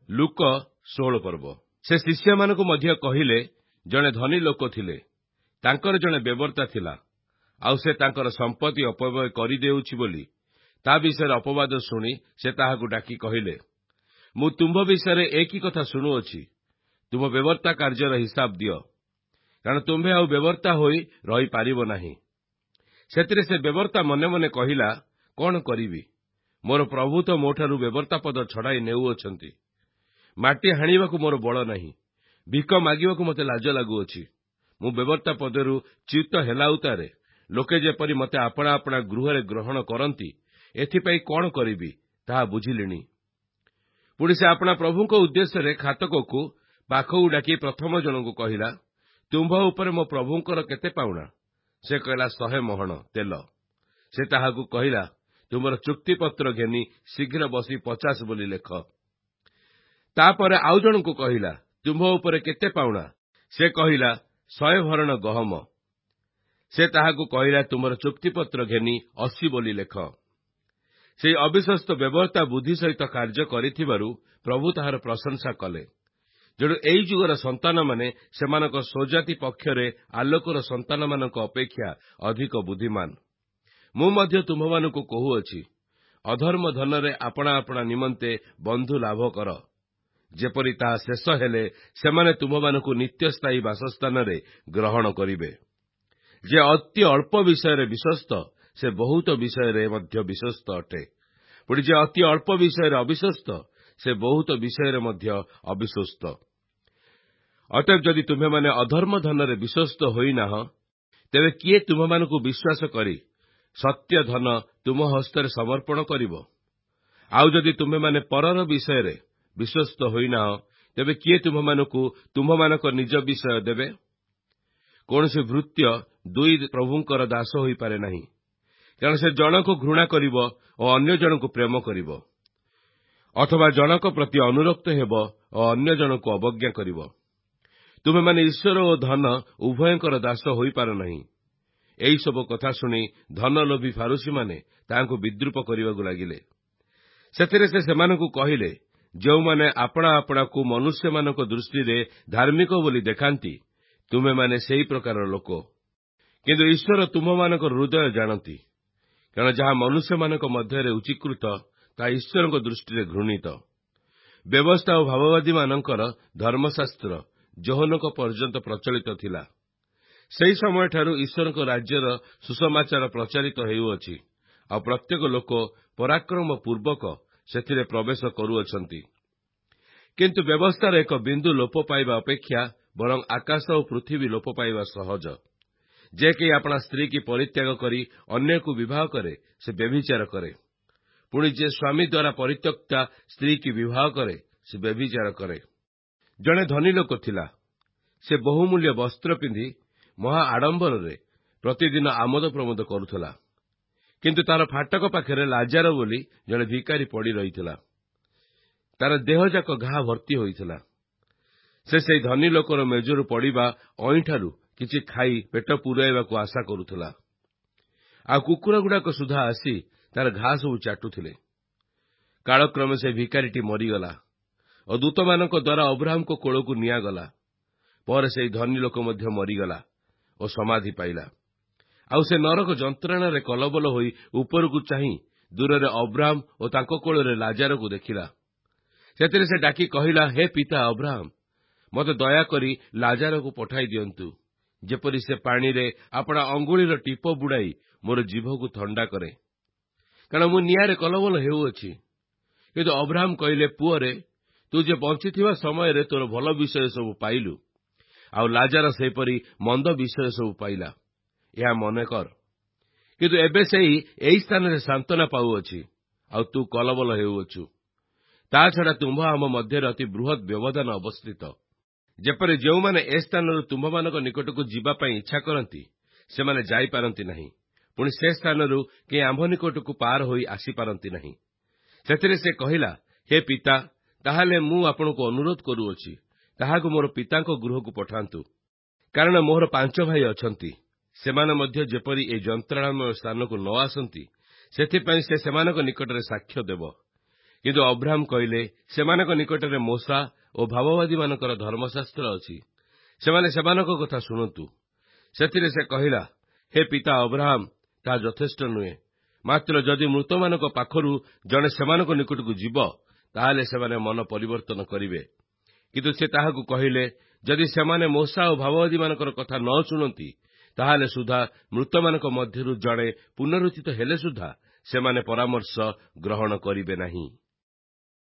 ଲୁକ 16 ପର୍ବ। ସେ ଶିଷ୍ୟମାନଙ୍କୁ ମଧ୍ୟ କହିଲେ, ଜଣେ ଧନୀ ଲୋକ ଥିଲେ, ତାଙ୍କର ଜଣେ ବେବର୍ତ୍ତା ଥିଲା, ଆଉ ସେ ତାଙ୍କର ସମ୍ପତ୍ତି ଅପବ୍ୟୟ କରିଦେଉଛି ବୋଲି ତା ବିଷୟରେ ଅପବାଦ ଶୁଣି ସେ ତାହାକୁ ଡାକି କହିଲେ, ମୁଁ ତୁମ୍ଭ ବିଷୟରେ ଏକି କଥା ଶୁଣୁଅଛି, ତୁମ ବେବର୍ତ୍ତା କାର୍ଯ୍ୟର ହିସାବ ଦିଅ, କାରଣ ତୁମ୍ଭେ ଆଉ ବେବର୍ତ୍ତା ହୋଇ ରହିପାରିବ ନାହିଁ। ସେଥିରେ ସେ ବେବର୍ତ୍ତା ମନେ ମନେ କହିଲା, କଣ କରିବି, ମୋର ପ୍ରଭୁ ତ ମୋଠାରୁ ବେବର୍ତ୍ତା ପଦ ଛଡ଼ାଇ ନେଉଅଛନ୍ତି। ମାଟି ହାଣିବାକୁ ମୋର ବଳ ନାହିଁ, ଭିକ ମାଗିବାକୁ ମୋତେ ଲାଜ ଲାଗୁଅଛି। ମୁଁ ବେବର୍ତ୍ତା ପଦରୁ ଚ୍ୟୁତ ହେଲାଉତାରେ ଲୋକେ ଯେପରି ମୋତେ ଆପଣା ଆପଣା ଗୃହରେ ଗ୍ରହଣ କରନ୍ତି, ଏଥିପାଇଁ କଣ କରିବି ତାହା ବୁଝିଲିଣି। ପୁଣି ସେ ଆପଣା ପ୍ରଭୁଙ୍କ ଉଦ୍ଦେଶ୍ୟରେ ଖାତକକୁ ପାଖକୁ ଡାକି ପ୍ରଥମ ଜଣଙ୍କୁ କହିଲା, ତୁମ୍ଭ ଉପରେ ମୋ ପ୍ରଭୁଙ୍କର କେତେ ପାଉଣା? ସେ କହିଲା, 100 ମହଣ ତେଲ। ସେ ତାହାକୁ କହିଲା, ତୁମର ଚୁକ୍ତିପତ୍ର ଘେନି ଶୀଘ୍ର ବସି 50 ବୋଲି ଲେଖ। ତାପରେ ଆଉ ଜଣଙ୍କୁ କହିଲା, ତୁମ୍ଭ ଉପରେ କେତେ ପାଉଣା? ସେ କହିଲା, 100 ଭରଣ ଗହମ। ସେ ତାହାକୁ କହିଲା, ତୁମର ଚୁକ୍ତିପତ୍ର ଘେନି 80 ବୋଲି ଲେଖ। ସେହି ଅବିଶ୍ୱସ୍ତ ବେବର୍ତ୍ତା ବୁଦ୍ଧି ସହିତ କାର୍ଯ୍ୟ କରିଥିବାରୁ ପ୍ରଭୁ ତାହାର ପ୍ରଶଂସା କଲେ। ଯେଣୁ ଏହି ଯୁଗର ସନ୍ତାନମାନେ ସେମାନଙ୍କ ସ୍ୱଜାତି ପକ୍ଷରେ ଆଲୋକର ସନ୍ତାନମାନଙ୍କ ଅପେକ୍ଷା ଅଧିକ ବୁଦ୍ଧିମାନ। ମୁଁ ମଧ୍ୟ ତୁମ୍ଭମାନଙ୍କୁ କହୁଅଛି, ଅଧର୍ମ ଧନରେ ଆପଣା ଆପଣା ନିମନ୍ତେ ବନ୍ଧୁ ଲାଭ କର, ଯେପରି ତାହା ଶେଷ ହେଲେ ସେମାନେ ତୁମ୍ଭମାନଙ୍କୁ ନିତ୍ୟସ୍ଥାୟୀ ବାସସ୍ଥାନରେ ଗ୍ରହଣ କରିବେ। ଯେ ଅତି ଅଳ୍ପ ବିଷୟରେ ବିଶ୍ୱସ୍ତ, ସେ ବହୁତ ବିଷୟରେ ମଧ୍ୟ ବିଶ୍ୱସ୍ତ ଅଟେ। ପୁଣି ଯେ ଅତି ଅଳ୍ପ ବିଷୟରେ ଅବିଶ୍ୱସ୍ତ, ସେ ବହୁତ ବିଷୟରେ ମଧ୍ୟ ଅବିଶ୍ୱସ୍ତ। ଅତଏବ ଯଦି ତୁମ୍ଭେମାନେ ଅଧର୍ମ ଧନରେ ବିଶ୍ୱସ୍ତ ହୋଇନାହଁ, ତେବେ କିଏ ତୁମ୍ଭମାନଙ୍କୁ ବିଶ୍ୱାସ କରି ସତ୍ୟ ଧନ ତୁମ ହସ୍ତରେ ସମର୍ପଣ କରିବ? ଆଉ ଯଦି ତୁମ୍ଭେମାନେ ପରର ବିଷୟରେ ବିଶ୍ୱସ୍ତ ହୋଇନାହଁ, ତେବେ କିଏ ତୁମ୍ଭମାନଙ୍କୁ ତୁମ୍ଭମାନଙ୍କ ନିଜ ବିଷୟ ଦେବେ? କୌଣସି ଭୃତ୍ୟ ଦୁଇ ପ୍ରଭୁଙ୍କର ଦାସ ହୋଇପାରେ ନାହିଁ, କାରଣ ସେ ଜଣକୁ ଘୃଣା କରିବ ଓ ଅନ୍ୟ ଜଣକୁ ପ୍ରେମ କରିବ, ଅଥବା ଜଣକ ପ୍ରତି ଅନୁରକ୍ତ ହେବ ଓ ଅନ୍ୟ ଜଣକୁ ଅବଜ୍ଞା କରିବ। ତୁମେମାନେ ଈଶ୍ୱର ଓ ଧନ ଉଭୟଙ୍କର ଦାସ ହୋଇପାର ନାହିଁ। ଏହିସବୁ କଥା ଶୁଣି ଧନଲୋଭୀ ଫାରୁସୀମାନେ ତାହାଙ୍କୁ ବିଦ୍ରୂପ କରିବାକୁ ଲାଗିଲେ। ସେଥିରେ ସେ ସେମାନଙ୍କୁ କହିଲେ, ଯେଉଁମାନେ ଆପଣା ଆପଣାକୁ ମନୁଷ୍ୟମାନଙ୍କ ଦୃଷ୍ଟିରେ ଧାର୍ମିକ ବୋଲି ଦେଖାନ୍ତି, ତୁମେମାନେ ସେହି ପ୍ରକାରର ଲୋକ, କିନ୍ତୁ ଈଶ୍ୱର ତୁମମାନଙ୍କର ହୃଦୟ ଜାଣନ୍ତି, କାରଣ ଯାହା ମନୁଷ୍ୟମାନଙ୍କ ମଧ୍ୟରେ ଉଚିକୃତ, ତାହା ଈଶ୍ୱରଙ୍କ ଦୃଷ୍ଟିରେ ଘୃଣିତ। ବ୍ୟବସ୍ଥା ଓ ଭାବବାଦୀମାନଙ୍କର ଧର୍ମଶାସ୍ତ୍ର ଯୋହନଙ୍କ ପର୍ଯ୍ୟନ୍ତ ପ୍ରଚଳିତ ଥିଲା। ସେହି ସମୟଠାରୁ ଈଶ୍ୱରଙ୍କ ରାଜ୍ୟର ସୁସମାଚାର ପ୍ରଚାରିତ ହେଉଅଛି, ଆଉ ପ୍ରତ୍ୟେକ ଲୋକ ପରାକ୍ରମ ପୂର୍ବକ ସେଥିରେ ପ୍ରବେଶ କରୁଅଛନ୍ତି। କିନ୍ତୁ ବ୍ୟବସ୍ଥାର ଏକ ବିନ୍ଦୁ ଲୋପ ପାଇବା ଅପେକ୍ଷା ବରଂ ଆକାଶ ଓ ପୃଥିବୀ ଲୋପ ପାଇବା ସହଜ। ଯେ କେହି ଆପଣା ସ୍ତ୍ରୀକି ପରିତ୍ୟାଗ କରି ଅନ୍ୟକୁ ବିବାହ କରେ, ସେ ବ୍ୟଭିଚାର କରେ। ପୁଣି ଯେ ସ୍ୱାମୀ ଦ୍ୱାରା ପରିତ୍ୟକ୍ତା ସ୍ତ୍ରୀକି ବିବାହ କରେ, ସେ ବ୍ୟଭିଚାର କରେ। ଜଣେ ଧନୀ ଲୋକ ଥିଲା। ସେ ବହୁମୂଲ୍ୟ ବସ୍ତ୍ର ପିନ୍ଧି ମହା ଆଡମ୍ବରରେ ପ୍ରତିଦିନ ଆମୋଦ ପ୍ରମୋଦ କରୁଥିଲା। କିନ୍ତୁ ତାର ଫାଟକ ପାଖରେ ଲାଜାର ବୋଲି ଜଣେ ଭିକାରୀ ପଡ଼ି ରହିଥିଲା। ତାର ଦେହଯାକ ଘା ଭର୍ତ୍ତି ହୋଇଥିଲା। ସେ ସେହି ଧନୀ ଲୋକର ମେଜରୁ ପଡ଼ିବା ଅଇଁଠାରୁ କିଛି ଖାଇ ପେଟ ପୂରାଇବାକୁ ଆଶା କରୁଥିଲା। ଆଉ କୁକୁରଗୁଡାକ ସୁଦ୍ଧା ଆସି ତାର ଘା ସବୁ ଚାଟୁଥିଲେ। କାଳକ୍ରମେ ସେ ଭିକାରୀଟି ମରିଗଲା ଓ ଦୂତମାନଙ୍କ ଦ୍ୱାରା ଅବ୍ରାହ୍ମଙ୍କ କୋଳକୁ ନିଆଗଲା। ପରେ ସେହି ଧନୀ ଲୋକ ମଧ୍ୟ ମରିଗଲା ଓ ସମାଧି ପାଇଲା। ଆଉ ସେ ନରକ ଯନ୍ତ୍ରଣାରେ କଲବଲ ହୋଇ ଉପରକୁ ଚାହିଁ ଦୂରରେ ଅବ୍ରାହ୍ମ ଓ ତାଙ୍କ କୋଳରେ ଲାଜାରକୁ ଦେଖିଲା। ସେଥିରେ ସେ ଡାକି କହିଲା, ହେ ପିତା ଅବ୍ରାହ୍ମ, ମୋତେ ଦୟାକରି ଲାଜାରକୁ ପଠାଇ ଦିଅନ୍ତୁ, ଯେପରି ସେ ପାଣିରେ ଆପଣା ଅଙ୍ଗୁଳିର ଟିପ ବୁଡ଼ାଇ ମୋର ଜିଭକୁ ଥଣ୍ଡା କରେ, କାରଣ ମୁଁ ନିଆଁରେ କଲବଲ ହେଉଅଛି। କିନ୍ତୁ ଅବ୍ରାହ୍ମ କହିଲେ, ପୁଅରେ, ତୁ ଯେ ବଞ୍ଚିଥିବା ସମୟରେ ତୋର ଭଲ ବିଷୟ ସବୁ ପାଇଲୁ, ଆଉ ଲାଜାର ସେହିପରି ମନ୍ଦ ବିଷୟ ସବୁ ପାଇଲା, ଏହା ମନେ କର। କିନ୍ତୁ ଏବେ ସେହି ଏହି ସ୍ଥାନରେ ସାନ୍ତ୍ୱନା ପାଉଅଛି, ଆଉ ତୁ କଲବଲ ହେଉଅଛୁ। ତାଛଡ଼ା ତୁମ୍ଭ ଆମ ମଧ୍ୟରେ ଅତି ବୃହତ୍ ବ୍ୟବଧାନ ଅବସ୍ଥିତ, ଯେପରି ଯେଉଁମାନେ ଏ ସ୍ଥାନରୁ ତୁମ୍ଭମାନଙ୍କ ନିକଟକୁ ଯିବା ପାଇଁ ଇଚ୍ଛା କରନ୍ତି, ସେମାନେ ଯାଇପାରନ୍ତି ନାହିଁ, ପୁଣି ସେ ସ୍ଥାନରୁ କେହି ଆମ୍ଭ ନିକଟକୁ ପାର ହୋଇ ଆସିପାରନ୍ତି ନାହିଁ। ସେଥିରେ ସେ କହିଲା, ହେ ପିତା, ତାହେଲେ ମୁଁ ଆପଣଙ୍କୁ ଅନୁରୋଧ କରୁଅଛି, ତାହାକୁ ମୋର ପିତାଙ୍କ ଗୃହକୁ ପଠାନ୍ତୁ, କାରଣ ମୋର 5 ଭାଇ ଅଛନ୍ତି। ସେମାନେ ମଧ୍ୟ ଯେପରି ଏହି ଯନ୍ତ୍ରଣାମୟ ସ୍ଥାନକୁ ନ ଆସନ୍ତି, ସେଥିପାଇଁ ସେ ସେମାନଙ୍କ ନିକଟରେ ସାକ୍ଷ୍ୟ ଦେବ। କିନ୍ତୁ ଅବ୍ରାହମ କହିଲେ, ସେମାନଙ୍କ ନିକଟରେ ମୋଶା ଓ ଭାବବାଦୀମାନଙ୍କର ଧର୍ମଶାସ୍ତ୍ର ଅଛି, ସେମାନେ ସେମାନଙ୍କ କଥା ଶୁଣନ୍ତୁ। ସେଥିରେ ସେ କହିଲା, ହେ ପିତା ଅବ୍ରାହମ, ତାହା ଯଥେଷ୍ଟ ନୁହେଁ। ମାତ୍ର ଯଦି ମୃତମାନଙ୍କ ପାଖରୁ ଜଣେ ସେମାନଙ୍କ ନିକଟକୁ ଯିବ, ତାହେଲେ ସେମାନେ ମନ ପରିବର୍ତ୍ତନ କରିବେ। କିନ୍ତୁ ସେ ତାହାକୁ କହିଲେ, ଯଦି ସେମାନେ ମୋଶା ଓ ଭାବବାଦୀମାନଙ୍କର କଥା ନ ଶୁଣନ୍ତି, ତାହେଲେ ସୁଦ୍ଧା ମୃତମାନଙ୍କ ମଧ୍ୟରୁ ଜଣେ ପୁନରୁତ୍ଥିତ ହେଲେ ସୁଦ୍ଧା ସେମାନେ ପରାମର୍ଶ ଗ୍ରହଣ କରିବେ ନାହିଁ।